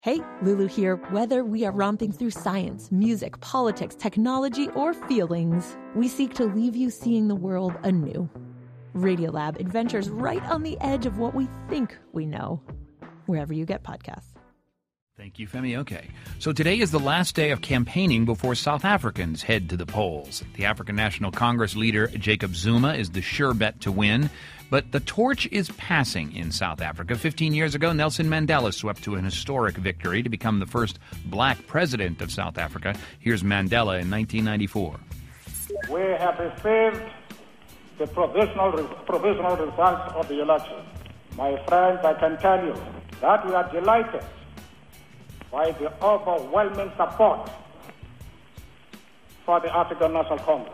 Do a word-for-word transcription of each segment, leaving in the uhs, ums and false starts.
Hey, Lulu here. Whether we are romping through science, music, politics, technology, or feelings, we seek to leave you seeing the world anew. Radiolab adventures right on the edge of what we think we know, wherever you get podcasts. Thank you, Femi. Okay. So today is the last day of campaigning before South Africans head to the polls. The African National Congress leader, Jacob Zuma, is the sure bet to win. But the torch is passing in South Africa. Fifteen years ago, Nelson Mandela swept to an historic victory to become the first black president of South Africa. Here's Mandela in nineteen ninety-four. We have received the provisional, provisional results of the election. My friends, I can tell you that we are delighted by the overwhelming support for the African National Congress.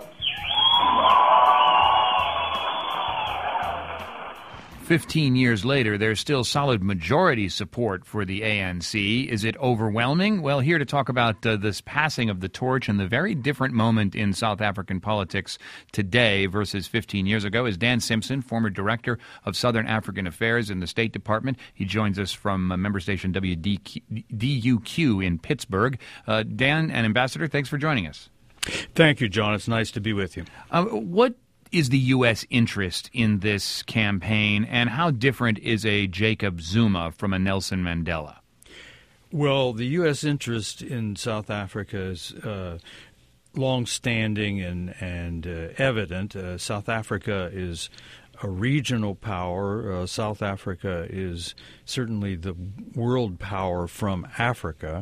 Fifteen years later, there's still solid majority support for the A N C. Is it overwhelming? Well, here to talk about uh, this passing of the torch and the very different moment in South African politics today versus fifteen years ago is Dan Simpson, former director of Southern African Affairs in the State Department. He joins us from uh, member station W D U Q in Pittsburgh. Uh, Dan and Ambassador, thanks for joining us. Thank you, John. It's nice to be with you. Uh, what is the U S interest in this campaign, and how different is a Jacob Zuma from a Nelson Mandela? Well, the U S interest in South Africa is uh, long-standing and, and uh, evident. Uh, South Africa is a regional power. Uh, South Africa is certainly the world power from Africa.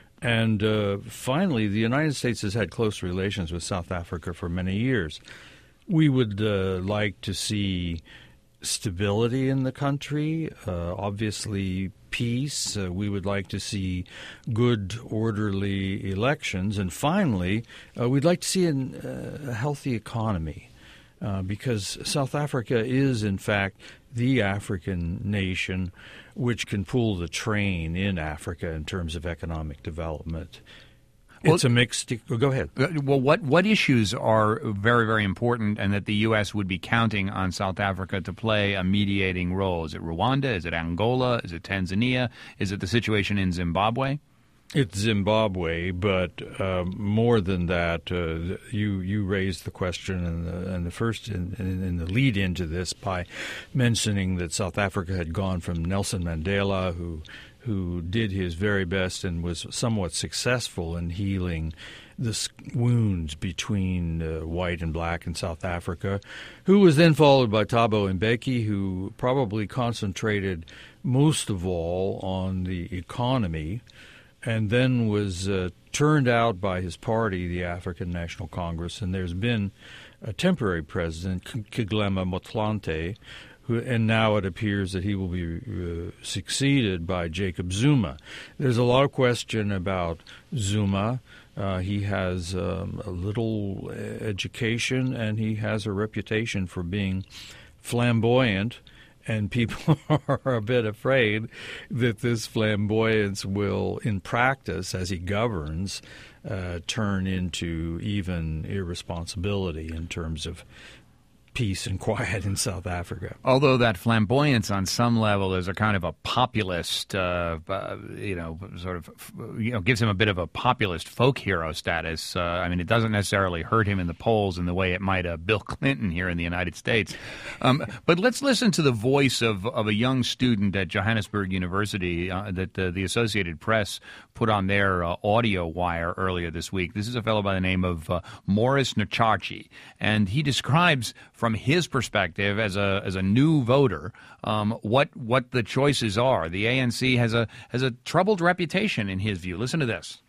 And uh, finally, the United States has had close relations with South Africa for many years. We would uh, like to see stability in the country, uh, obviously peace. Uh, we would like to see good, orderly elections. And finally, uh, we'd like to see an, uh, a healthy economy uh, because South Africa is, in fact, the African nation which can pull the train in Africa in terms of economic development. Well, it's a mixed – go ahead. Well, what, what issues are very, very important and that the U S would be counting on South Africa to play a mediating role? Is it Rwanda? Is it Angola? Is it Tanzania? Is it the situation in Zimbabwe? It's Zimbabwe, but uh, more than that, uh, you you raised the question in the, in the first in, in, in the lead into this by mentioning that South Africa had gone from Nelson Mandela, who – who did his very best and was somewhat successful in healing the wounds between uh, white and black in South Africa, who was then followed by Thabo Mbeki, who probably concentrated most of all on the economy, and then was uh, turned out by his party, the African National Congress, and there's been a temporary president, Kgalema Motlanthe, and now it appears that he will be uh, succeeded by Jacob Zuma. There's a lot of question about Zuma. Uh, he has um, a little education, and he has a reputation for being flamboyant, and people are a bit afraid that this flamboyance will, in practice, as he governs, uh, turn into even irresponsibility in terms of peace and quiet in South Africa. Although that flamboyance on some level is a kind of a populist, uh, uh, you know, sort of, you know, gives him a bit of a populist folk hero status. Uh, I mean, it doesn't necessarily hurt him in the polls in the way it might uh, Bill Clinton here in the United States. Um, but let's listen to the voice of, of a young student at Johannesburg University uh, that uh, the Associated Press put on their uh, audio wire earlier this week. This is a fellow by the name of uh, Morris Nchachi, and he describes from his perspective as a as a new voter, um, what what the choices are. The A N C has a has a troubled reputation in his view. Listen to this.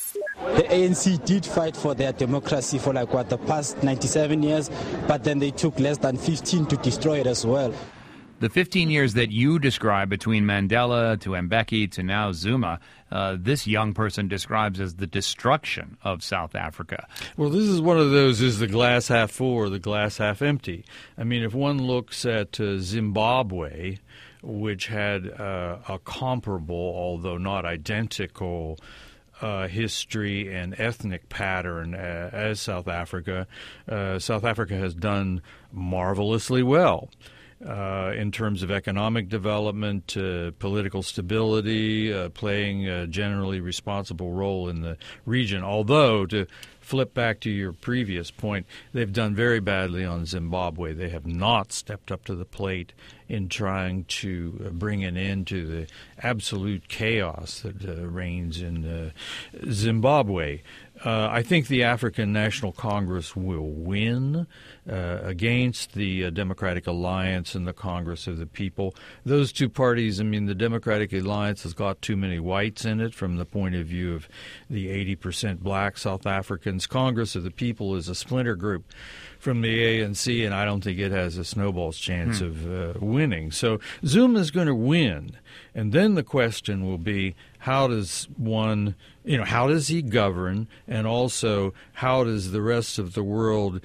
The A N C did fight for their democracy for like what the past ninety-seven years, but then they took less than fifteen to destroy it as well. The fifteen years that you describe between Mandela to Mbeki to now Zuma, uh, this young person describes as the destruction of South Africa. Well, this is one of those, is the glass half full or the glass half empty? I mean, if one looks at uh, Zimbabwe, which had uh, a comparable, although not identical, Uh, history and ethnic pattern uh, as South Africa, uh, South Africa has done marvelously well. uh, in terms of economic development, uh, political stability, uh, playing a generally responsible role in the region. Although, to flip back to your previous point, they've done very badly on Zimbabwe. They have not stepped up to the plate in trying to bring an end to the absolute chaos that uh, reigns in uh, Zimbabwe. Uh, I think the African National Congress will win uh, against the uh, Democratic Alliance and the Congress of the People. Those two parties, I mean, the Democratic Alliance has got too many whites in it from the point of view of the eighty percent black South Africans. Congress of the People is a splinter group from the A N C, and I don't think it has a snowball's chance hmm. of uh, winning. So Zuma is going to win. And then the question will be, how does one, you know, how does he govern, and also how does the rest of the world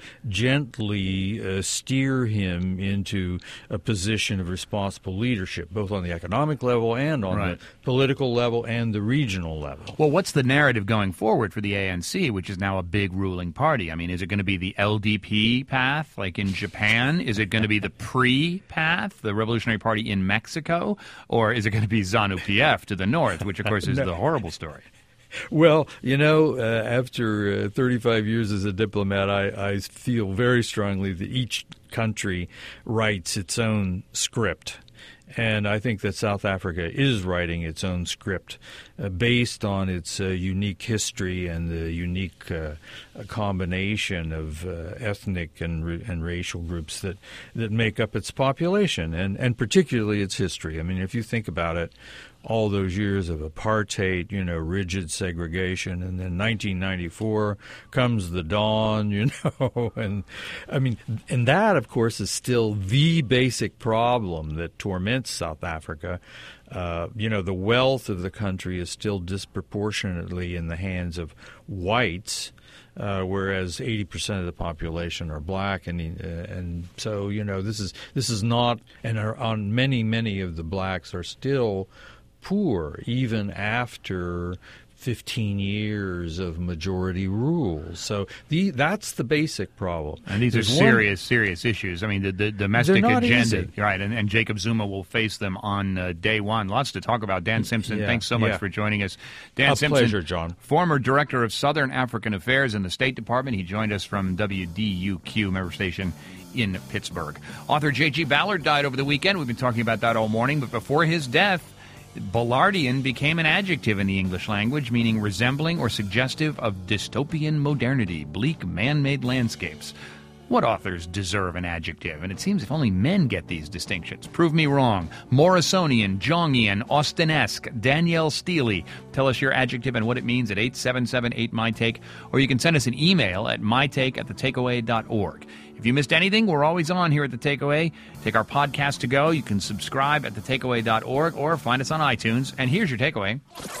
gently uh, steer him into a position of responsible leadership, both on the economic level and on right. the political level and the regional level? Well, what's the narrative going forward for the A N C, which is now a big ruling party? I mean, is it going to be the L D P path, like in Japan? Is it going to be the P R I path, the Revolutionary Party in Mexico? Or is it going to be ZANU-P F to the north, which, of course, is the horrible story? Well, you know, uh, after uh, thirty-five years as a diplomat, I, I feel very strongly that each country writes its own script. And I think that South Africa is writing its own script uh, based on its uh, unique history and the unique uh, combination of uh, ethnic and and racial groups that, that make up its population, and, and particularly its history. I mean, if you think about it, all those years of apartheid, you know, rigid segregation, and then nineteen ninety-four comes the dawn, you know, and I mean, and that, of course, is still the basic problem that torments South Africa. Uh, you know, the wealth of the country is still disproportionately in the hands of whites, uh, whereas eighty percent of the population are black, and uh, and so, you know, this is this is not, and are, on many many of the blacks are still poor even after fifteen years of majority rule. So the that's the basic problem. And these There's are serious, one, serious issues. I mean, the, the domestic agenda, easy. right? And, and Jacob Zuma will face them on uh, day one. Lots to talk about. Dan Simpson, yeah, thanks so much yeah. for joining us. Dan A Simpson, pleasure, John. Former Director of Southern African Affairs in the State Department. He joined us from W D U Q, member station in Pittsburgh. Author J G Ballard died over the weekend. We've been talking about that all morning. But before his death, Ballardian became an adjective in the English language, meaning resembling or suggestive of dystopian modernity, bleak man-made landscapes. What authors deserve an adjective? And it seems if only men get these distinctions. Prove me wrong. Morrisonian, Jongian, Austenesque, Danielle Steely. Tell us your adjective and what it means at eight seven seven eight my take, or you can send us an email at mytake at the takeaway dot org. If you missed anything, we're always on here at The Takeaway. Take our podcast to go. You can subscribe at the takeaway dot org or find us on iTunes. And here's your takeaway.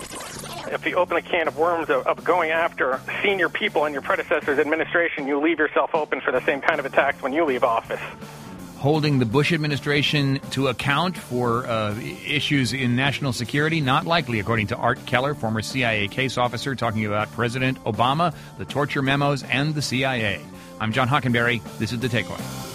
If you open a can of worms of, of going after senior people in your predecessor's administration, you leave yourself open for the same kind of attacks when you leave office. Holding the Bush administration to account for uh, issues in national security? Not likely, according to Art Keller, former C I A case officer, talking about President Obama, the torture memos, and the C I A. I'm John Hockenberry. This is The Takeaway.